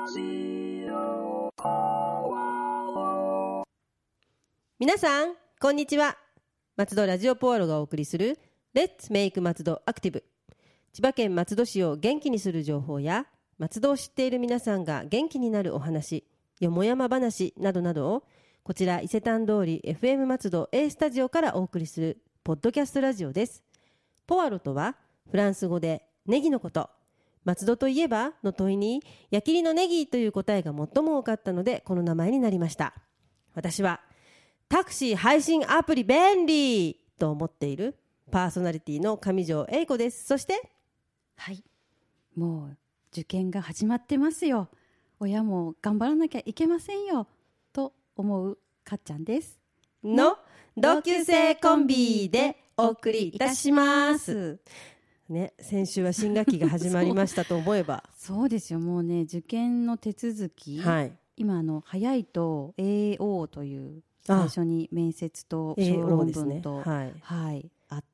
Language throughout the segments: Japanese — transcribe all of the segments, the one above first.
皆さんこんにちは。松戸ラジオポアロがお送りするレッツメイク松戸アクティブ。千葉県松戸市を元気にする情報や松戸を知っている皆さんが元気になるお話、よもやま話などなどをこちら伊勢丹通り FM 松戸 A スタジオからお送りするポッドキャストラジオです。ポアロとはフランス語でネギのこと。松戸といえばの問いに矢切のネギという答えが最も多かったのでこの名前になりました。私はタクシー配信アプリ便利と思っているパーソナリティの上条英子です。そしてはい、もう受験が始まってますよ。親も頑張らなきゃいけませんよと思うかっちゃんですの同級生コンビでお送りいたしますね。先週は新学期が始まりましたと思えばそうですよ。もうね、受験の手続き、はい、今早いと AO という最初に面接と小論文と、はいはい、あって、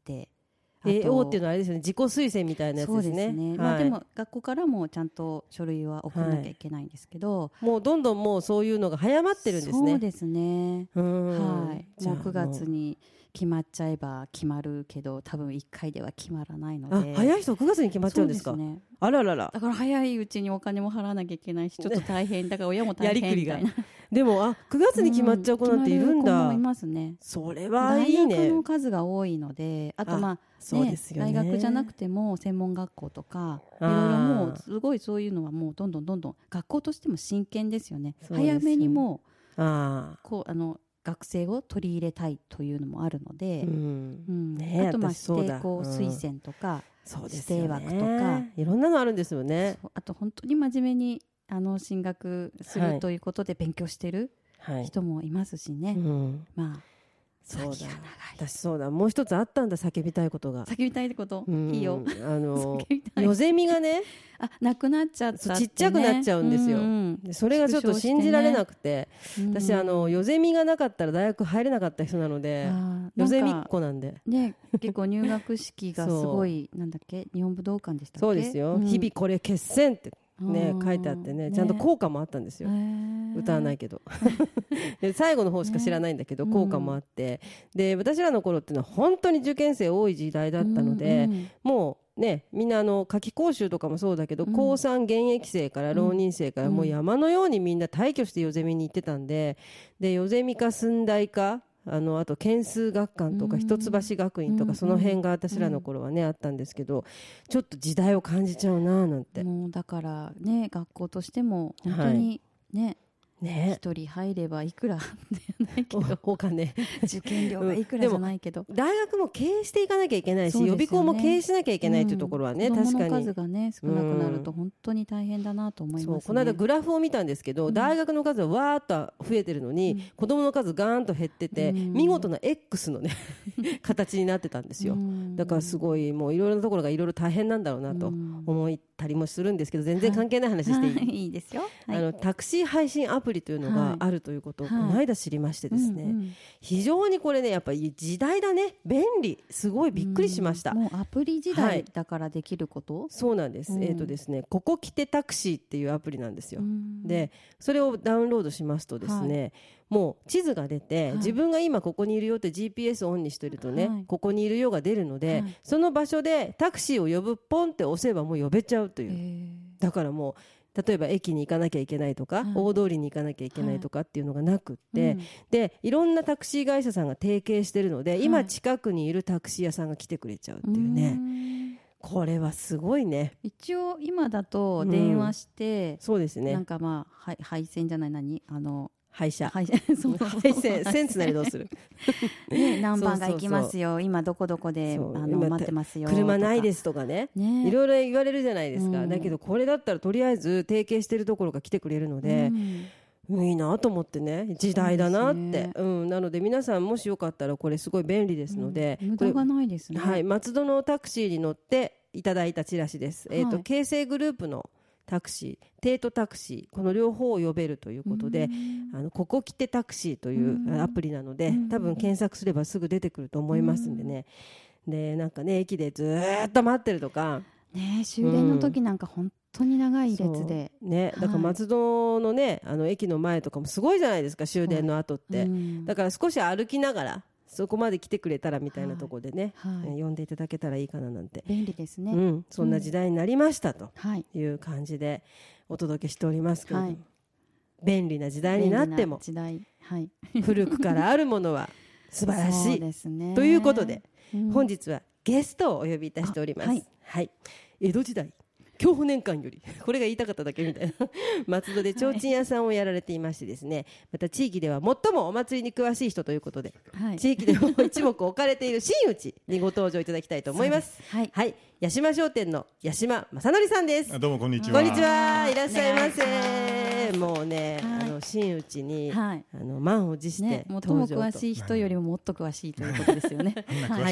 AO っていうのはあれですよね、自己推薦みたいなやつですね。 そうですね、はい、まあ、でも学校からもちゃんと書類は送らなきゃいけないんですけど、 はい、もうどんどんもうそういうのが早まってるんですね。 そうですね、はい、もう9月に決まっちゃえば決まるけど多分1回では決まらないので。 早い人9月に決まっちゃうんですか。 そうですね、 あららら。 だから早いうちにお金も払わなきゃいけないしちょっと大変だから親も大変みたいなでも9月に決まっちゃう子なんているんだ、 決まる子もいますね。 それはいいね。 大学の数が多いので、あとそうですよね、大学じゃなくても専門学校とかいろいろもうすごいそういうのはもうどんどん学校としても真剣ですよね。早めにもう学生を取り入れたいというのもあるので、あと指定校推薦とか、指定枠とかいろんなのあるんですよね。 あと本当に真面目に進学するということで勉強してる人もいますしね、まあそうだ、私そうだ、もう一つあったんだ、叫びたいことが。 叫びたいこと、いいよ。 よゼミがねなくなっちゃったって、ね、 ちっちゃくなっちゃうんですよ、でそれがちょっと信じられなくて、私よゼミがなかったら大学入れなかった人なので、よゼミっ子なんで、 ね、結構入学式がすごいなんだっけ、日本武道館でしたっけ。 そうですよ、日々これ決戦ってね、書いてあってね、ちゃんと校歌もあったんですよ、歌わないけどで最後の方しか知らないんだけど、校歌もあって、で私らの頃っていうのは本当に受験生多い時代だったので、もうね、みんな夏期講習とかもそうだけど、高3現役生から浪人生からもう山のようにみんな退去してよゼミに行ってたんで、よゼミか駿大かあと県数学館とか一橋学院とか、その辺が私らの頃はね、あったんですけど、ちょっと時代を感じちゃうななんて。 もうだからね、学校としても本当にね、一人入ればいくらじゃないけど、 お金受験料がいくらじゃないけど、 大学も経営していかなきゃいけないし、予備校も経営しなきゃいけないというところはね、確かに子供の数がね少なくなると本当に大変だなと思いますね。 この間グラフを見たんですけど、大学の数はわーっと増えてるのに、子供の数ガーンと減ってて、見事な X のね形になってたんですよ。だからすごいもういろいろなところがいろいろ大変なんだろうなと思ったりもするんですけど、全然関係ない話していい？ いいですよ。 タクシー配信アプリというのがあるということをこの間知りましてですね、非常にこれね、やっぱり時代だね、便利、すごいびっくりしました。 もうアプリ時代だからできること、 そうなんです。ですね、ここ来てタクシーっていうアプリなんですよ。でそれをダウンロードしますとですね、もう地図が出て、自分が今ここにいるよって GPS オンにしてるとね、ここにいるよが出るので、その場所でタクシーを呼ぶ、ポンって押せばもう呼べちゃうという。だからもう例えば駅に行かなきゃいけないとか、大通りに行かなきゃいけないとかっていうのがなくって、でいろんなタクシー会社さんが提携してるので、今近くにいるタクシー屋さんが来てくれちゃうっていうね、これはすごいね。 一応今だと電話して、 そうですね、 なんか配線じゃない、 配車そう線つなりどうする何番が行きますよ、今どこどこで待ってますよ、 車ないですとかね、いろいろ言われるじゃないですか。だけどこれだったらとりあえず提携してるところが来てくれるので、いいなと思ってね、時代だなって、なので皆さんもしよかったらこれすごい便利ですので、 無駄がないですね。 松戸のタクシーに乗っていただいたチラシです。京成グループのタクシー、テートタクシー、この両方を呼べるということで、ここ来てタクシーというアプリなので、多分検索すればすぐ出てくると思いますんでね。でなんかね、駅でずっと待ってるとかね、終電の時なんか本当に長い列で、 ね、だから松戸のね、駅の前とかもすごいじゃないですか、終電の後って、だから少し歩きながらそこまで来てくれたらみたいなところでね、呼んでいただけたらいいかななんて、 便利ですね、 そんな時代になりましたという感じでお届けしておりますけれども、便利な時代になっても古くからあるものは素晴らしいということで、本日はゲストをお呼びいたしております。江戸時代享保年間よりこれが言いたかっただけみたいな松戸で提灯屋さんをやられていましてですね、また地域では最もお祭りに詳しい人ということで、地域でも一目置かれている真打ちにご登場いただきたいと思います。八島商店の八島正則さんです。 どうもこんにちは。 こんにちは、いらっしゃいませ。もうね、真打ちに満を持して最も詳しい人よりももっと詳しいということですよね。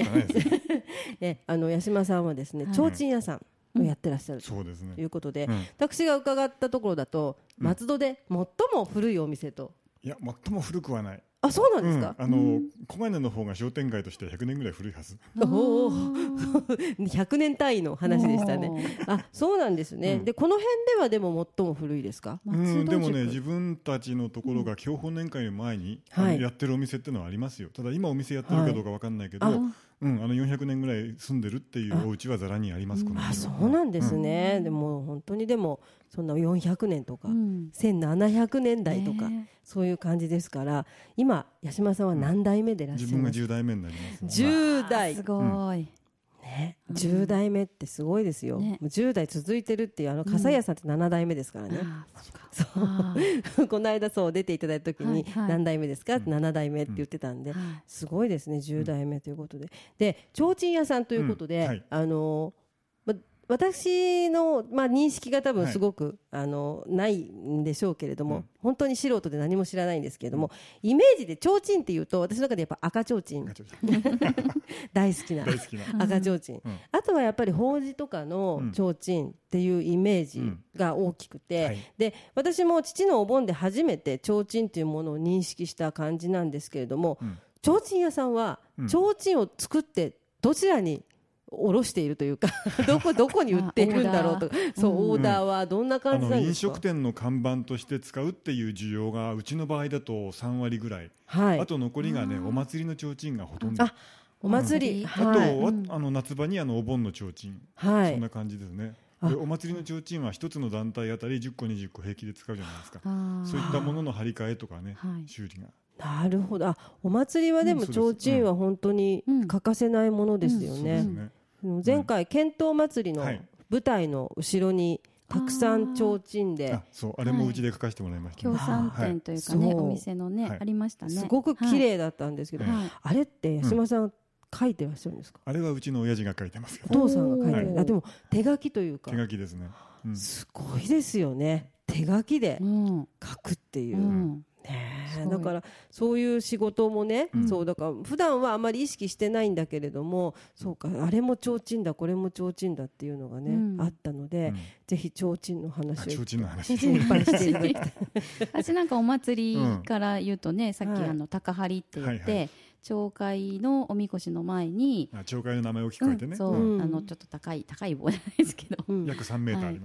八島さんはですね、提灯屋さんをやってらっしゃるということで、私が伺ったところだと松戸で最も古いお店と。 いや、最も古くはない。 あ、そうなんですか。 小金の方が商店街として100年ぐらい古いはず。 お100年単位の話でしたね。あ、そうなんですね。でこの辺ではでも最も古いですか。 でもね、自分たちのところが享保年間より前にやってるお店っていうのはありますよ。ただ今お店やってるかどうか分かんないけど、400年ぐらい住んでるっていうお家はざらにあります。 あ、そうなんですね。でも本当にでもそんな400年とか1700年代とかそういう感じですから、今八島さんは何代目でいらっしゃいますか。 自分が10代目になります。 10代。 すごい。 10代目ってすごいですよ。10代続いてるっていう、笠屋さんって7代目ですからね。この間そう出ていただいた時に何代目ですかって7代目って言ってたんで、すごいですね、10代目ということで。で提灯屋さんということで、私の、認識が多分すごく、ないんでしょうけれども、本当に素人で何も知らないんですけれども、イメージで提灯っていうと私の中でやっぱ赤提灯大好きな赤提灯、あとはやっぱり法事とかの提灯っていうイメージが大きくて、で私も父のお盆で初めて提灯っていうものを認識した感じなんですけれども、提灯屋さんは提灯を作ってどちらにおろしているというかどこに売っているんだろうとか、オーダーはどんな感じなんですか。 飲食店の看板として使うっていう需要がうちの場合だと3割ぐらい、あと残りがね、お祭りの提灯がほとんど。 お祭り、 あと夏場にお盆の提灯、そんな感じですね。でお祭りの提灯は一つの団体あたり10個20個平気で使うじゃないですか。そういったものの張り替えとかね、修理が。 なるほど。お祭りはでも提灯は本当に欠かせないものですよね。前回遣唐祭りの舞台の後ろにたくさん提灯で、 あれもうちで書かせてもらいました。 協賛店というかね、お店のねありましたね。 すごく綺麗だったんですけど、あれって八島さん書いてらっしゃるんですか。 あれはうちの親父が書いてますけど。お父さんが書いてる。でも手書きというか。 手書きですね。 すごいですよね。手書きで書くっていう。だからそういう仕事もね、そうだから普段はあまり意識してないんだけれども、そうか、あれも提灯だこれも提灯だっていうのがね、あったので、ぜひ提灯の話をいっぱいしていただきたい。 私なんかお祭りから言うとね、さっき高張って言って町会のおみこしの前に、 町会の名前を聞こえてね、 ちょっと高い棒じゃないですけど、 約3メーターあります。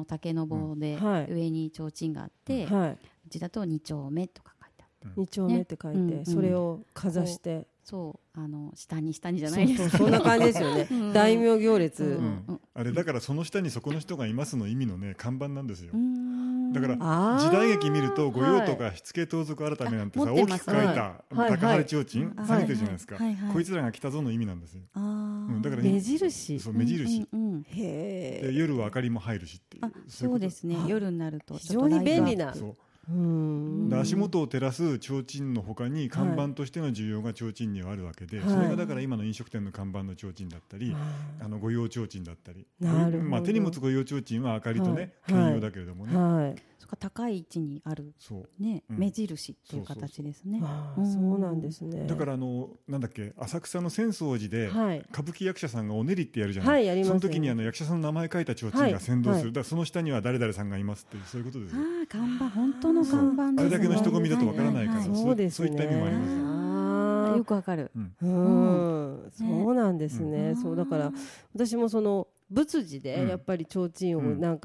竹の棒で上に提灯があって、うちだと2丁目とか書いてある。 2丁目って書いて、それをかざして、 下にじゃないですか。 そんな感じですよね。大名行列。 あれだからその下にそこの人がいますの意味のね看板なんですよ。だから時代劇見ると御用とか火付盗賊改めなんてさ大きく書いた高張提灯下げてるじゃないですか。こいつらが来たぞの意味なんですよ。だから目印。 目印。 へえ。 夜は明かりも入るしっていう。 そうですね。夜になると非常に便利な。 足元を照らす提灯の他に看板としての需要が提灯にはあるわけで、それがだから今の飲食店の看板の提灯だったり、御用提灯だったり、手に持つ御用提灯は明かりとね兼用だけれどもね、 高い位置にある目印っていう形ですね。 そうなんですね。 だからなんだっけ、浅草の浅草寺で歌舞伎役者さんがお練りってやるじゃない。その時に役者さんの名前書いた提灯が先導する。だからその下には誰々さんがいますっていう、そういうことですよ。 看板、本当の看板ですね。 あれだけの人混みだとわからないから、そういった意味もあります。 よくわかる。 そうなんですね。そうだから私もその仏事でやっぱり提灯をなんか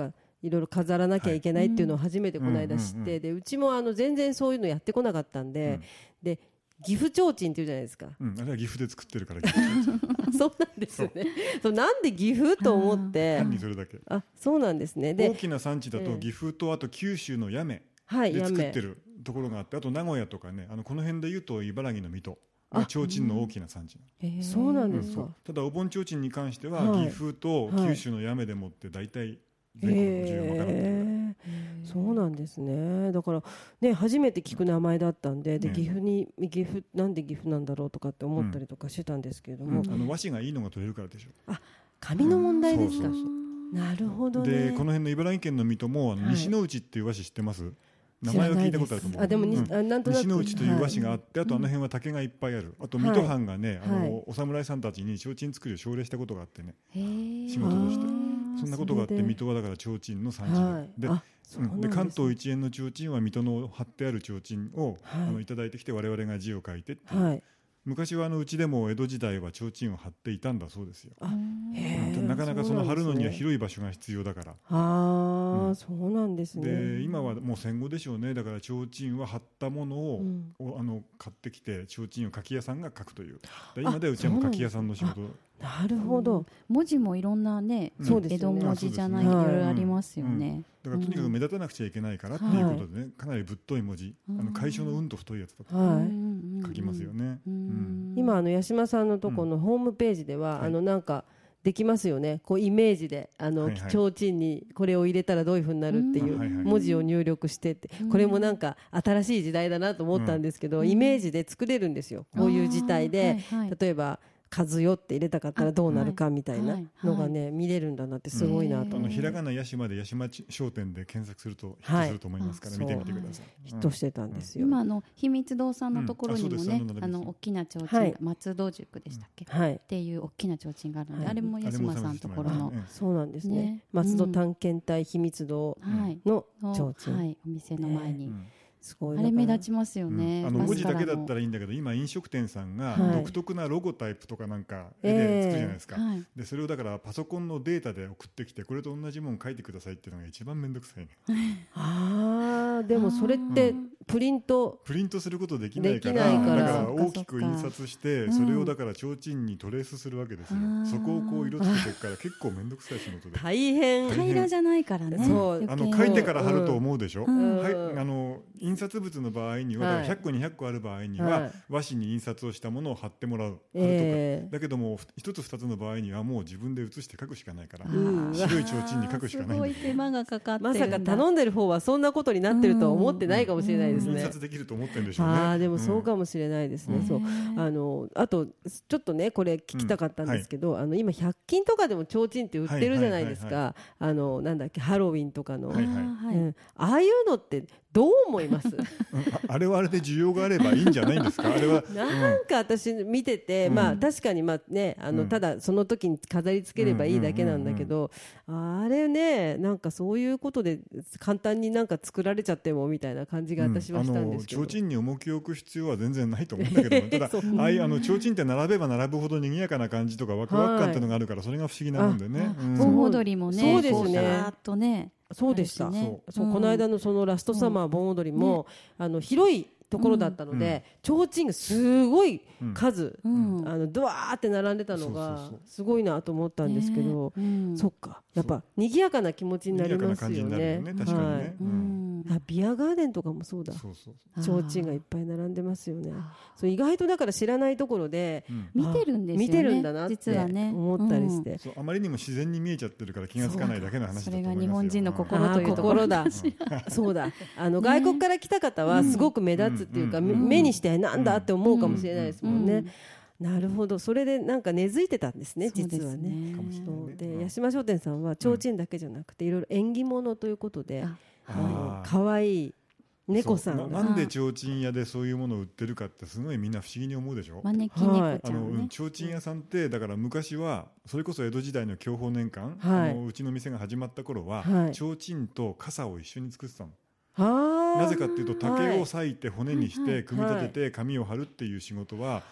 いろいろ飾らなきゃいけないっていうのを初めてこの間知って、でうちも全然そういうのやってこなかったんで、で岐阜提灯っていうじゃないですか、 あれは岐阜で作ってるからそうなんですよね。そうなんで岐阜と思って、 単にそれだけ。 そうなんですね。で大きな産地だと岐阜とあと九州の八女で作ってるところがあって、あと名古屋とかね、この辺でいうと茨城の水戸が提灯の大きな産地。 そうなんですか。 ただお盆提灯に関しては岐阜と九州の八女でもって大体全国の需要が分かるっていう。 そうなんですね。だからね、初めて聞く名前だったんで、岐阜なんで岐阜なんだろうとかって思ったりとかしてたんですけれども、 和紙がいいのが取れるからでしょ。 紙の問題ですか。なるほどね。 でこの辺の茨城県の水戸も西の内っていう和紙知ってます？名前は聞いたことあると思う。 でもなんとなく西の内という和紙があって、あと辺は竹がいっぱいある。あと水戸藩がね、お侍さんたちに提灯作りを奨励したことがあってね、仕事として。そんなことがあって、水戸はだから提灯の産地で、で関東一円の提灯は水戸の貼ってある提灯をいただいてきて、我々が字を書いてっていう。昔はうちでも江戸時代は提灯を貼っていたんだそうですよ。なかなかその貼るのには広い場所が必要だから。 そうなんですね。 で今はもう戦後でしょうね。だから提灯は貼ったものを買ってきて、提灯を書き屋さんが書くという。今ではうちはもう書き屋さんの仕事。 なるほど。 文字もいろんなね、江戸文字じゃないいろいろありますよね。 だからとにかく目立たなくちゃいけないからっていうことでね、かなりぶっとい文字、楷書のうんと太いやつだと書きますよね。 今八島さんのところのホームページではなんかできますよね。こうイメージで提灯にこれを入れたらどういう風になるっていう文字を入力してって、これもなんか新しい時代だなと思ったんですけど、イメージで作れるんですよ。こういう字体で例えば数よって入れたかったらどうなるかみたいなのがね、見れるんだなってすごいなと。 ひらがな八島で八島商店で検索するとヒットすると思いますから、見てみてください。 ヒットしてたんですよ。 今秘密堂さんのところにもね、大きな提灯、松戸塾でしたっけ、っていう大きな提灯があるので、あれも八島さんのところの。 そうなんですね。松戸探検隊秘密堂の提灯、 お店の前に。 すごいあれ目立ちますよね。 文字だけだったらいいんだけど、今飲食店さんが独特なロゴタイプとかなんか絵で作るじゃないですか。でそれをだからパソコンのデータで送ってきて、これと同じもの書いてくださいっていうのが一番めんどくさいね。 でもそれってプリントすることできないから、だから大きく印刷して、それをだから提灯にトレースするわけですよ。そこをこう色つけていくから結構めんどくさい仕事で。 大変。 平らじゃないからね。 書いてから貼ると思うでしょ。印刷物の場合には100個200個ある場合には和紙に印刷をしたものを貼ってもらう、だけども1つ2つの場合にはもう自分で写して書くしかないから、白い提灯に書くしかない。 すごい手間がかかってるんだ。 まさか頼んでる方はそんなことになってるとは思ってないかもしれないですね。 印刷できると思ってるんでしょうね。 でもそうかもしれないですね。あとちょっとねこれ聞きたかったんですけど、今100均とかでも提灯って売ってるじゃないですか。なんだっけ、ハロウィンとかのああいうのってどう思います？ あれはあれで需要があればいいんじゃないんですか。あれはなんか私見てて、確かにね、ただその時に飾り付ければいいだけなんだけど、あれね、なんかそういうことで簡単になんか作られちゃってもみたいな感じが私はしたんですけど、 提灯に重きを置く必要は全然ないと思うんだけど、ただ提灯って並べば並ぶほど賑やかな感じとかワクワク感っていうのがあるから、それが不思議なもんでね。 盆踊りもね、 そうですね。そうでした。この間のそのラストサマー盆踊りも広いところだったので、提灯がすごい数ドワーって並んでたのがすごいなと思ったんですけど、そっか、やっぱ賑やかな気持ちになりますよね。ビアガーデンとかもそうだ。提灯がいっぱい並んでますよね。意外とだから知らないところで見てるんですよね。 見てるんだなって思ったりして、 あまりにも自然に見えちゃってるから気がつかないだけの話だと思いますよ。 それが日本人の心というところだ。 そうだ。外国から来た方はすごく目立つっていうか、目にしてなんだって思うかもしれないですもんね。なるほど。それでなんか根付いてたんですね、実はね。で八島商店さんは提灯だけじゃなくていろいろ縁起物ということで、可愛い猫さんなんで提灯屋でそういうものを売ってるかってすごいみんな不思議に思うでしょ。 招き猫ちゃんね。 提灯屋さんってだから昔はそれこそ江戸時代の享保年間、うちの店が始まった頃は提灯と傘を一緒に作ってたの。なぜかっていうと竹を裂いて骨にして組み立てて紙を貼るっていう仕事は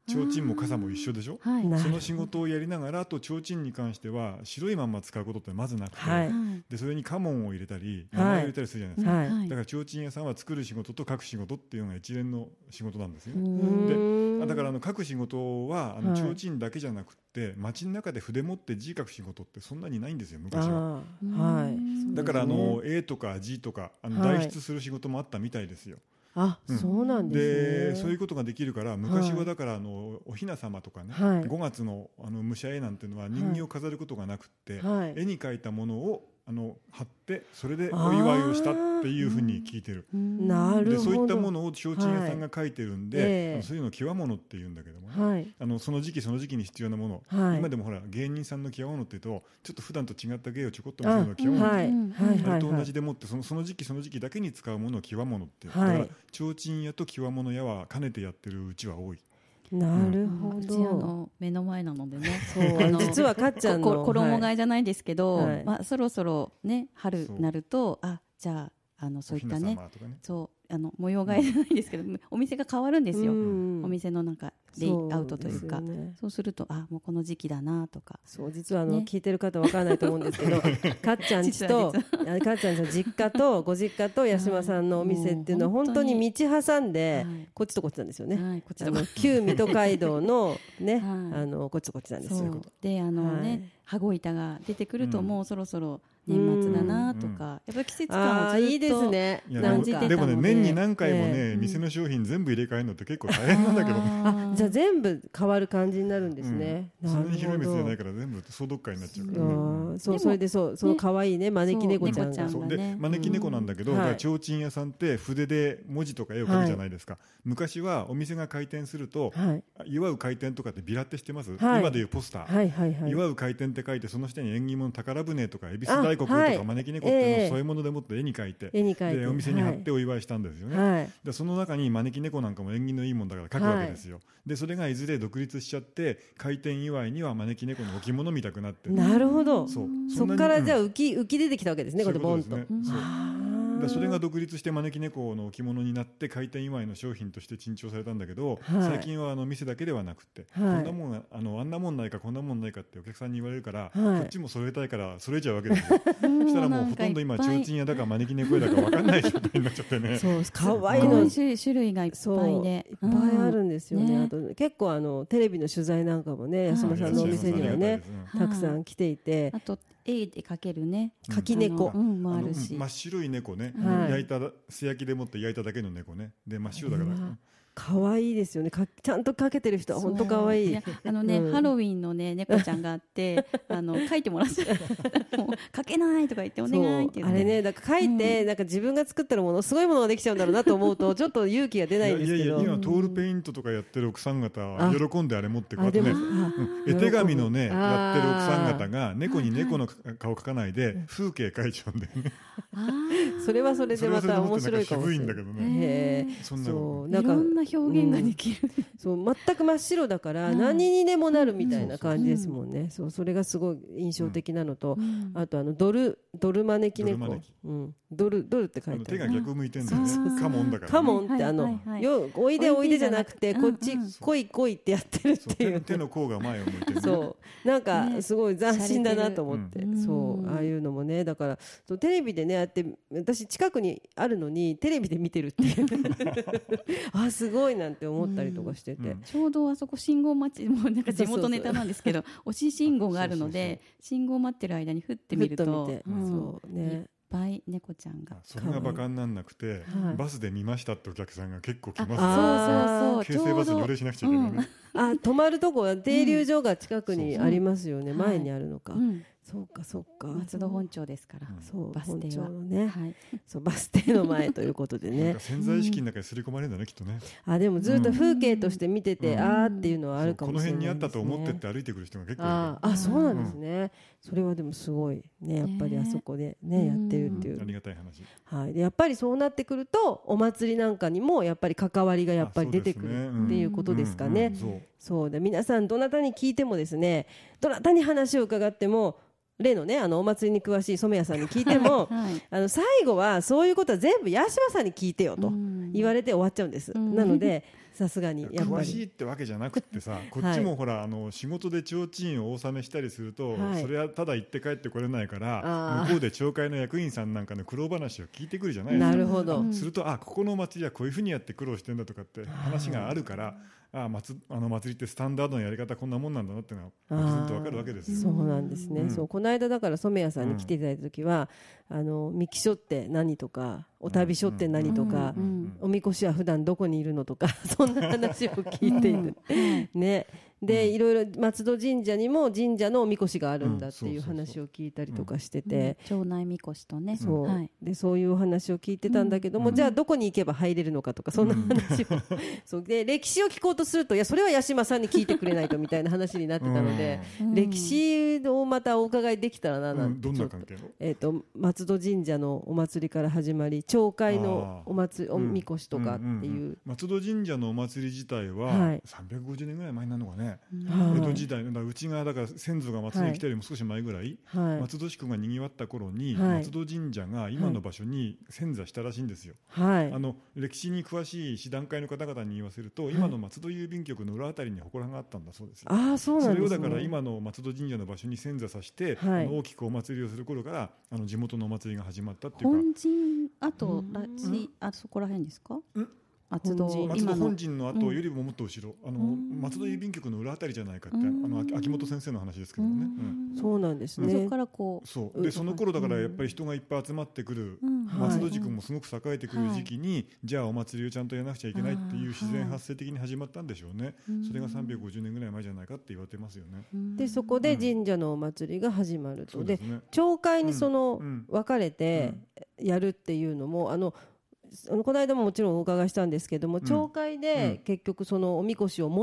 提灯も傘も一緒でしょ、 はい、 その仕事をやりながら、あと提灯に関しては白いまんま使うことってまずなくて、 はい、 でそれに家紋を入れたり名前を入れたりするじゃないですか、 はい、 だから提灯屋さんは作る仕事と書く仕事っていうのが一連の仕事なんですよね。 でだから書く仕事は提灯だけじゃなくて、街の中で筆持って字書く仕事ってそんなにないんですよ昔は。 はい、 だから絵とか字とか代筆する仕事もあったみたいですよ。 そうなんですね。 でそういうことができるから、昔はだからお雛様とかね、 はい、 5月の武者絵なんていうのは人形を飾ることがなくって、はい、絵に描いたものを貼ってそれでお祝いをしたっていうふうに聞いてる。 なるほど。 でそういったものを提灯屋さんが描いてるんで、そういうのを極物っていうんだけども、ね、はい、その時期その時期に必要なもの、はい、今でもほら芸人さんの極物っていうとちょっと普段と違った芸をちょこっと見せるのが極物、はい、あれと同じでもってその時期その時期だけに使うものを極物っていう、はい、だから提灯屋と極物屋は兼ねてやってるうちは多い。 なるほど。 うち目の前なのでね、 そう実はかっちゃんの衣替えじゃないですけど、はい、そろそろね春になるとじゃあそういったね、そう模様替えじゃないですけど、お店が変わるんですよ。お店のなんかレイアウトというか、そうするともうこの時期だなとか。 そう実は聞いてる方わからないと思うんですけど、かっちゃんちとかっちゃんの実家とご実家と八島さんのお店っていうのは本当に道挟んでこっちとこっちなんですよね。旧水戸街道のねこっちとこっちなんですよ。 でね羽子板が出てくるともうそろそろ年末だなとか、やっぱり季節感をずっといいですね。 感じてたので。 でもね年に何回もね店の商品全部入れ替えるのって結構大変なんだけど。 じゃあ全部変わる感じになるんですね。 そんなに広い店じゃないから全部総読会になっちゃうからね。 それでその可愛いね招き猫ちゃんが。 で招き猫なんだけど、提灯屋さんって筆で文字とか絵を描くじゃないですか。昔はお店が開店すると祝う開店とかってビラって知ってます？今でいうポスター。祝う開店って書いてその下に縁起物宝船とか恵比寿大黒とか招き猫っていうのをそういうものでもって絵に描いてでお店に貼ってお祝いしたんですよね。でその中に招き猫なんかも縁起のいいもんだから描くわけですよ。でそれがいずれ独立しちゃって開店祝いには招き猫の置物見たくなって。 なるほど。そっからじゃあ浮き出てきたわけですね。これボンと。それが独立して招き猫の置物になって開店祝いの商品として珍重されたんだけど、最近は店だけではなくて、こんなもんあんなもんないかこんなもんないかってお客さんに言われるから、こっちも揃えたいから揃えちゃうわけですよ。そしたらもうほとんど今提灯屋だか招き猫屋だか分かんない状態になっちゃってね。 そう可愛いの種類がいっぱいでいっぱいあるんですよね。あと結構テレビの取材なんかもね八島さんのお店にはねたくさん来ていて、 あと絵で描けるね描猫もあるし、 真っ白い猫ね、焼いた素焼きでもって焼いただけの猫ね、で真っ白だから可愛いですよね。ちゃんと描けてる人は本当可愛い。 ハロウィンのね猫ちゃんがあって描いてもらってもう描けないとか言ってお願いってあれね、だから描いてなんか自分が作ったものすごいものができちゃうんだろうなと思うとちょっと勇気が出ないんですけど、 今トールペイントとかやってる奥さん方は喜んであれ持ってこうやってね絵手紙のねやってる奥さん方が猫に猫の顔描かないで風景描いちゃうんだよね。 それはそれでまた面白いかもしれない。 そうなんかいろんな表現ができる。 そう全く真っ白だから何にでもなるみたいな感じですもんね。それがすごい印象的なのと、あとドル招き猫、ドルって書いてある。 手が逆向いてんだよね。カモンだから。 カモンっておいでおいでじゃなくてこっち来い来いってやってるっていう。 手の甲が前を向いてる。 そうなんかすごい斬新だなと思って、そうああいうのもね、だからテレビでねあって私近くにあるのにテレビで見てるっていうすごいなんて思ったりとかしてて、 ちょうどあそこ信号待ちもなんか地元ネタなんですけど押し信号があるので信号待ってる間に振ってみるとそうねいっぱい猫ちゃんが。 それがバカになんなくてバスで見ましたってお客さんが結構来ます。京成バスにお礼しなくちゃいけないね。 泊まるとこは停留所が近くにありますよね。前にあるのか。そうかそうか。 松戸本町ですから。 そうバス停はね。そうバス停の前ということでね。 潜在意識の中に刷り込まれるんだねきっとね。 でもずっと風景として見ててっていうのはあるかもしれないですね。 この辺にあったと思ってって歩いてくる人が結構いる。 そうなんですね。それはでもすごいね、やっぱりあそこでねやってるっていう。 ありがたい話。 でやっぱりそうなってくるとお祭りなんかにもやっぱり関わりがやっぱり出てくるっていうことですかね。そうで皆さんどなたに聞いてもですね、どなたに話を伺っても例のねお祭りに詳しい染谷さんに聞いても、最後はそういうことは全部八島さんに聞いてよと言われて終わっちゃうんです。なのでさすがにやっぱり詳しいってわけじゃなくってさ、こっちもほら、仕事で提灯をお納めしたりすると、それはただ行って帰ってこれないから、向こうで町会の役員さんなんかの苦労話を聞いてくるじゃないですか。 なるほど。 すると、ここのお祭りはこういうふうにやって苦労してんだとかって話があるから、祭りってスタンダードのやり方こんなもんなんだなっていうのはずっと分かるわけですよ。 そうなんですね、そうこの間だから染谷さんに来ていただいた時は、みき書って何とかお旅書って何とか、おみこしは普段どこにいるのとかそんな話を聞いていて、ね、でいろいろ松戸神社にも神社のおみこしがあるんだっていう話を聞いたりとかしてて、 町内みこしとね、 でそういうお話を聞いてたんだけども、じゃあどこに行けば入れるのかとかそんな話を、そうで歴史を聞こうとすると、いやそれは八島さんに聞いてくれないとみたいな話になってたので、歴史をまたお伺いできたらななんて、 どんな関係の、 松戸神社のお祭りから始まり、町会のお祭り、おみこしとかっていう、 松戸神社のお祭り自体は350年ぐらい前になるのかね、江戸時代のうちがだから先祖が祭りに来たよりも少し前ぐらい、松戸宿がにぎわった頃に、松戸神社が今の場所に遷座したらしいんですよ。歴史に詳しい師団会の方々に言わせると、今の松戸郵便局の裏あたりに祠があったんだそうですよ。それをだから今の松戸神社の場所に遷座させて、大きくお祭りをする頃から地元のお祭りが始まったっていうか、 本陣あそこら辺ですか？松戸本陣の後よりももっと後ろ、松戸郵便局の裏あたりじゃないかって、秋元先生の話ですけどね。 そうなんですね。 そこからこう、 そうでその頃だからやっぱり人がいっぱい集まってくる、松戸宿もすごく栄えてくる時期に、じゃあお祭りをちゃんとやらなくちゃいけないっていう自然発生的に始まったんでしょうね。それが350年ぐらい前じゃないかって言われてますよね。 でそこで神社のお祭りが始まると、で町会にその分かれてやるっていうのも、この間ももちろんお伺いしたんですけども、町会で結局そのおみこしを持って、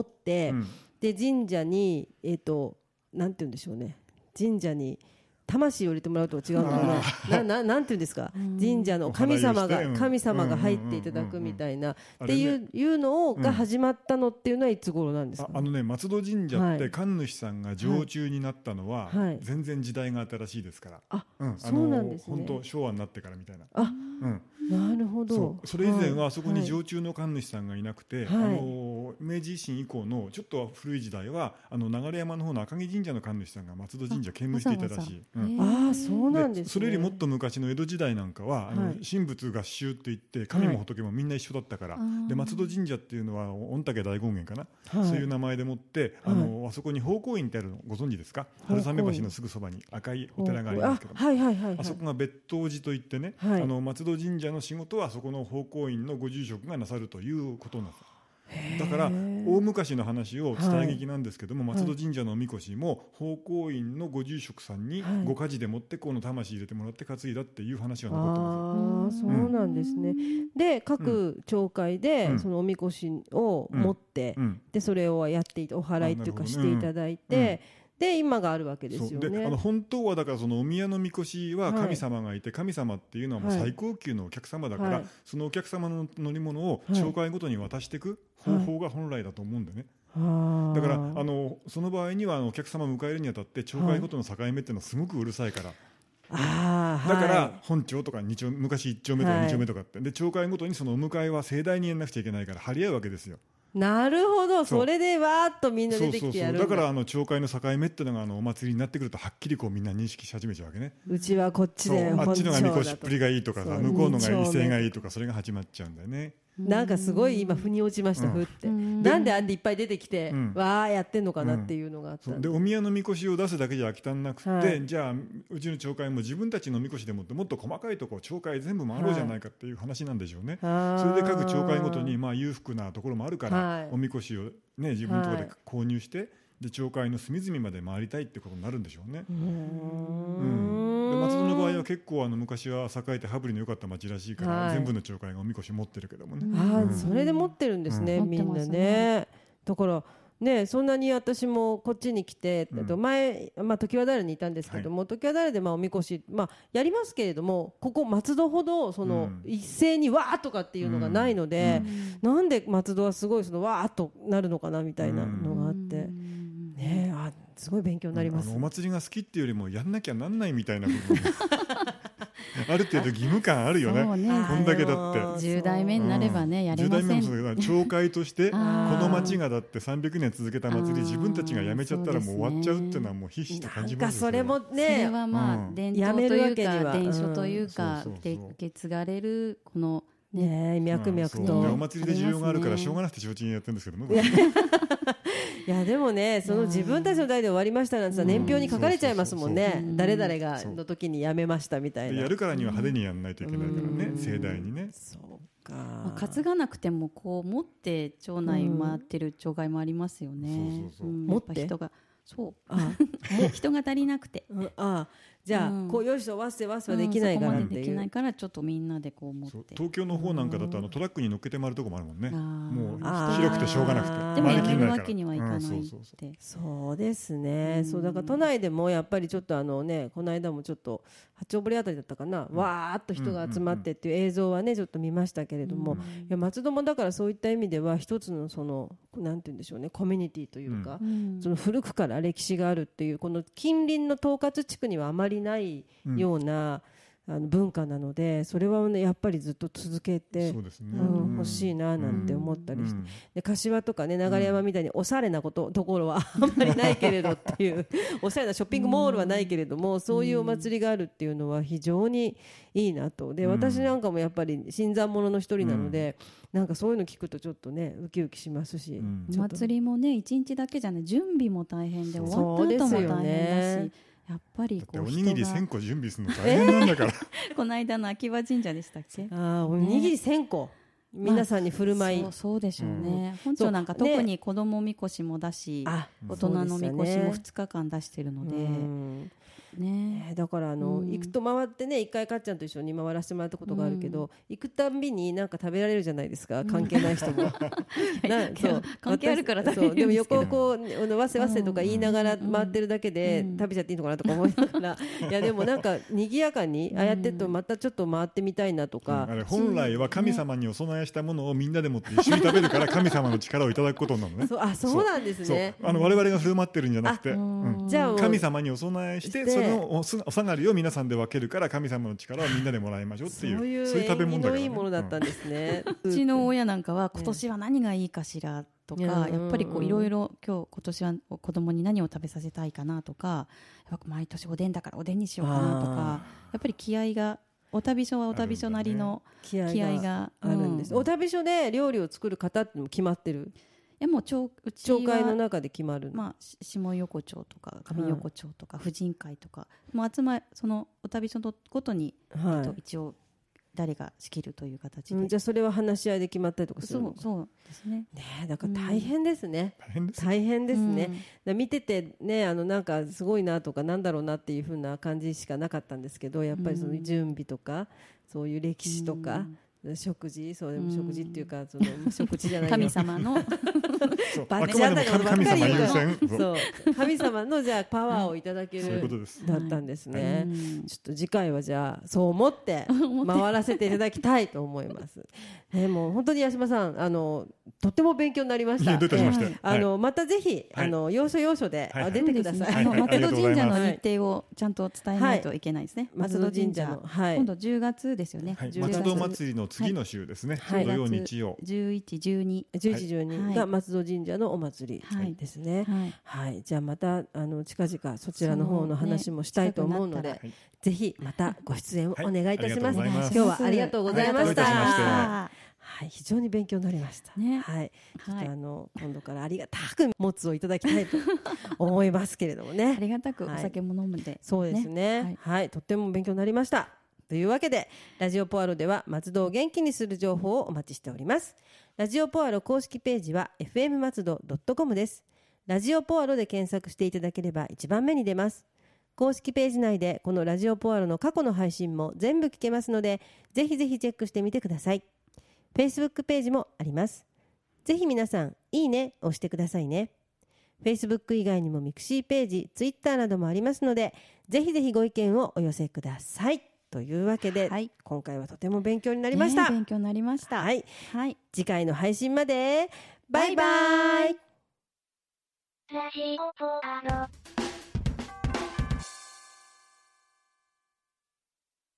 で神社になんて言うんでしょうね、神社に魂を入れてもらうとは違うのかな、なんて言うんですか、神社の神様が入っていただくみたいなっていうのが始まったのっていうのはいつ頃なんですか？ 松戸神社って神主さんが常駐になったのは全然時代が新しいですから、 そうなんですね。 本当昭和になってからみたいな。 なるほど。 それ以前はそこに常駐の神主さんがいなくて、明治維新以降のちょっと古い時代は流山の方の赤城神社の神主さんが松戸神社兼務していたらしい。 そうなんですね。 それよりもっと昔の江戸時代なんかは神仏合衆って言って神も仏もみんな一緒だったから、で松戸神社っていうのは御嶽大権現かな、そういう名前でもってあそこに宝光院ってあるのご存知ですか？春雨橋のすぐそばに赤いお寺がありますけど、あそこが別当寺といってね、松戸神社の仕事はそこの宝光院のご住職がなさるということなんです。だから大昔の話を伝え劇なんですけども、松戸神社のおみこしも宝光院のご住職さんにご火事でもってこの魂入れてもらって担いだっていう話が残ってます。 そうなんですね。で各町会でそのおみこしを持って、でそれをやってお祓いっていうかしていただいて、で今があるわけですよね。 で本当はだからそのお宮のみこしは神様がいて、神様っていうのはもう最高級のお客様だから、そのお客様の乗り物を町会ごとに渡していく方法が本来だと思うんでね。だからその場合にはお客様を迎えるにあたって町会ごとの境目っていうのはすごくうるさいから。だから本町とか昔1丁目とか2丁目とかってで町会ごとにそのお迎えは盛大にやんなくちゃいけないから張り合うわけですよ。 なるほど、それでわーっとみんな出てきてやるんだ。 だから町会の境目っていうのがお祭りになってくるとはっきりこうみんな認識し始めちゃうわけね。 うちはこっちであっちのがみこしっぷりがいいとかさ、向こうのが威勢がいいとか、それが始まっちゃうんだよね。 なんかすごい今腑に落ちました、ふって、なんであんでいっぱい出てきて、わーやってんのかなっていうのがあったで、お宮のみこしを出すだけじゃ飽き足んなくて、じゃあうちの町会も自分たちのみこしでもってもっと細かいところ町会全部回ろうじゃないかっていう話なんでしょうね。それで各町会ごとに裕福なところもあるから、おみこしをね自分のところで購入してで町会の隅々まで回りたいってことになるんでしょうね。松戸の場合は結構昔は栄えて羽振りの良かった町らしいから、全部の町会がおみこし持ってるけどもね。 それで持ってるんですね、みんなね。だからね、そんなに私もこっちに来て、前、常盤平にいたんですけども、常盤平でおみこし、やりますけれども、ここ松戸ほどその一斉にわーとかっていうのがないので、なんで松戸はすごいそのわーっとなるのかなみたいなのがあって、ね、すごい勉強になります。 お祭りが好きっていうよりもやんなきゃなんないみたいな部分ある程度義務感あるよね。こんだけだって 10代目になればね、やれません。10代目もそうだけど、町会としてこの町がだって300年続けた祭り、自分たちがやめちゃったらもう終わっちゃうっていうのはもうひしひしと感じますよ。 それもね、 それはまあ伝統というか伝承というか受け継がれるこのね、脈々とお祭りで需要があるからしょうがなくて提灯やってるんですけども、 いやでもね、その自分たちの代で終わりましたなんてさ、年表に書かれちゃいますもんね。誰々がの時にやめましたみたいな。 やるからには派手にやらないといけないからね、盛大にね。 そうか、 まあ、担がなくてもこう持って町内回ってる町会もありますよね。持って人が人が足りなくて、 じゃあ、こうよいしょわっせわっせはできないからっていう、 できないからちょっとみんなでこう持って。 東京の方なんかだとトラックに乗っけて回るとこもあるもんね。もう広くてしょうがなくて、 でもやめるわけにはいかないって。 そうですね。そうだから都内でもやっぱりちょっとね、この間もちょっと八丁堀あたりだったかな、わーっと人が集まってっていう映像はねちょっと見ましたけれども、いや松戸もだからそういった意味では一つのそのなんて言うんでしょうね、コミュニティというか、その古くから歴史があるっていうこの近隣の統括地区にはあまりないような、文化なので、それはねやっぱりずっと続けて欲しいななんて思ったりして、で柏とかね流山みたいにおしゃれなところはあんまりないけれどっていうおしゃれなショッピングモールはないけれども、そういうお祭りがあるっていうのは非常にいいなと。で私なんかもやっぱり新参者の一人なので、なんかそういうの聞くとちょっとねウキウキしますし、 お祭りもね1日だけじゃない、準備も大変で終わった後も大変だし、やっぱりこうおにぎり1000個準備するの大変なんだからこの間の秋葉神社でしたっけ、 おにぎり1000個皆さんに振る舞い、 そうでしょうね。本庁なんか特に子供みこしもだし、大人のみこしも2日間出してるので、 だから行くと回ってね、一回かっちゃんと一緒に回らせてもらったことがあるけど、行くたんびになんか食べられるじゃないですか、関係ない人も関係あるから食べれるんですけど、 でも横をこうわせわせとか言いながら回ってるだけで食べちゃっていいのかなとか思いながらいやでもなんか賑やかにああやってるとまたちょっと回ってみたいなとか、 本来は神様にお供えしたものをみんなでもって一緒に食べるから神様の力をいただくことなのね。 そうなんですね。 我々が振る舞ってるんじゃなくて、じゃあ神様にお供えしてそのお下がりを皆さんで分けるから神様の力をみんなでもらいましょうっていう、そういう食べ物だからね。 いいものだったんですね。 うちの親なんかは今年は何がいいかしらとか、やっぱりこういろいろ今年は子供に何を食べさせたいかなとか、やっぱ毎年おでんだからおでんにしようかなとか、やっぱり気合がお旅所はお旅所なりの気合があるんです。お旅所で料理を作る方っても決まってる？ いやもう町会の中で決まる、 下横丁とか上横丁とか婦人会とかもうそのお旅所のごとに、一応誰が仕切るという形で、 じゃあそれは話し合いで決まったりとかするのか。 そうですね。 だから大変ですね。大変ですね。見ててね、なんかすごいなとかなんだろうなっていう風な感じしかなかったんですけど、やっぱりその準備とかそういう歴史とか、食事っていうかその食事じゃない神様のあくまでも神様優先、 神様のじゃあパワーをいただけるだったんですね。ちょっと次回はじゃあそう思って回らせていただきたいと思います。もう本当に八嶋さんとっても勉強になりました。またぜひ要所要所で出てください。 松戸神社の日程をちゃんと伝えないといけないですね。松戸神社の今度10月ですよね。 松戸祭りの次の週ですね、土曜日曜 11、12 が松戸神社のお祭りですね。じゃあまた近々そちらの方の話もしたいと思うので、ぜひまたご出演をお願いいたします。今日はありがとうございました。非常に勉強になりました。今度からありがたくもつをいただきたいと思いますけれどもね。 ありがたくお酒も飲むんで。 そうですね。とっても勉強になりました。というわけでラジオポアロでは松戸を元気にする情報をお待ちしております。ラジオポアロ公式ページは fm 松戸 .com です。ラジオポアロで検索していただければ一番目に出ます。公式ページ内でこのラジオポアロの過去の配信も全部聞けますので、ぜひぜひチェックしてみてください。 Facebook ページもあります。ぜひ皆さんいいねを押してくださいね。 Facebook 以外にもミクシーページ、Twitter などもありますので、ぜひぜひご意見をお寄せください。というわけで、今回はとても勉強になりました。 勉強になりました。 次回の配信までバイバイ。 ラジオポアロ。